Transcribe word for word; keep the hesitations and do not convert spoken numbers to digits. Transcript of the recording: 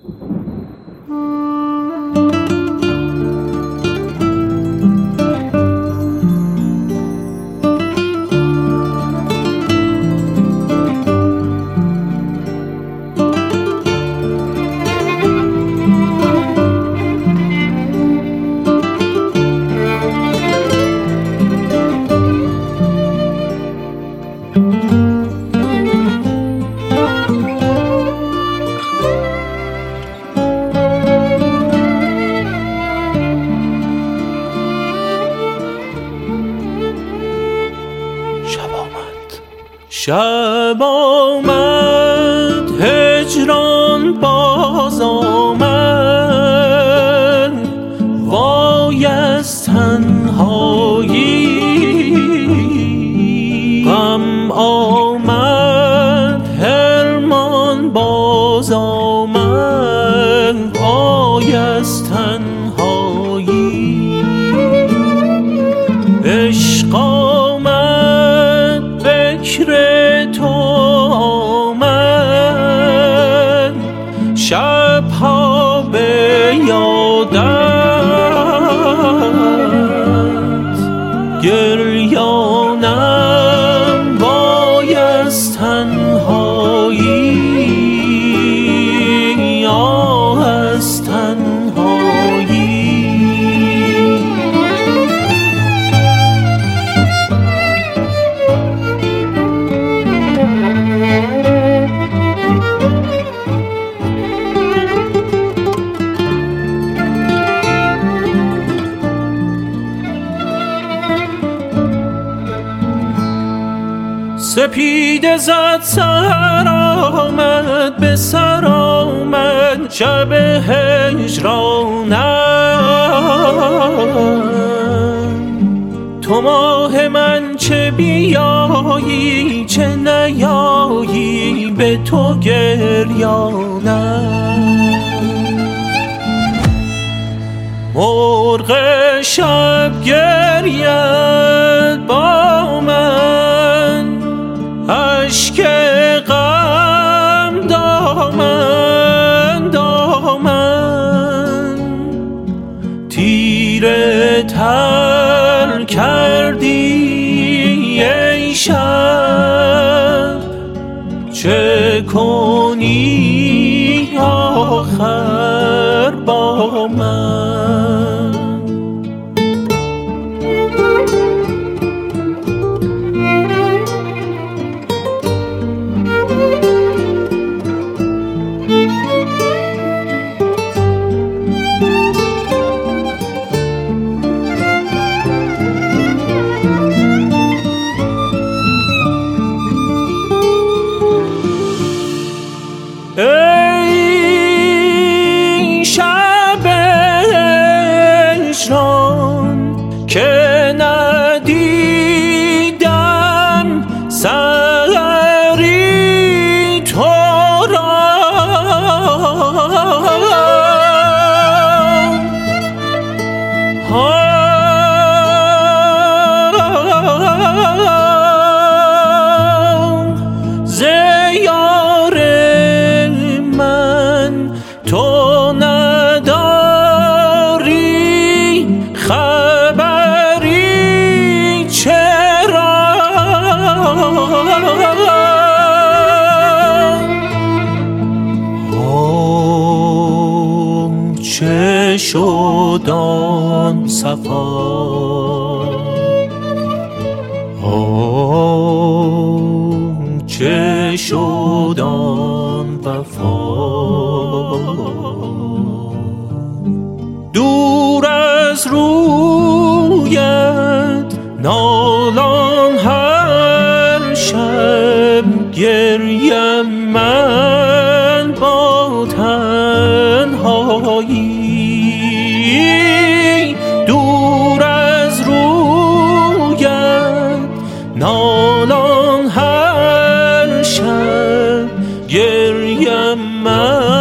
شب آمد هجران باز آمد، وای از تنهایی. غم آمد حرمان باز آمد، وای از تنهایی. عشق آمد فکر تو آمد، شبها به یادت گریانم، وای از تنهایی، آه از تنهایی. سپیده زد سر آمد، به سر آمد شب هجرانم. تو ماه من چه بیایی چه نیایی، به تو گریانم. مرغ شب گرید با من، اشک غم دامن دامن. تیره تر کردی ای شب، چه کنی آخر با من؟ ای شب هجران که ندیدم سحری تو را، تو نداری خبری چرا؟ آه چه شد آن صفا، آه چه شد آن وفا. دور از رویت نالان هر شب، گریم من با تنهایی. دور از رویت نالان هر شب، گریم من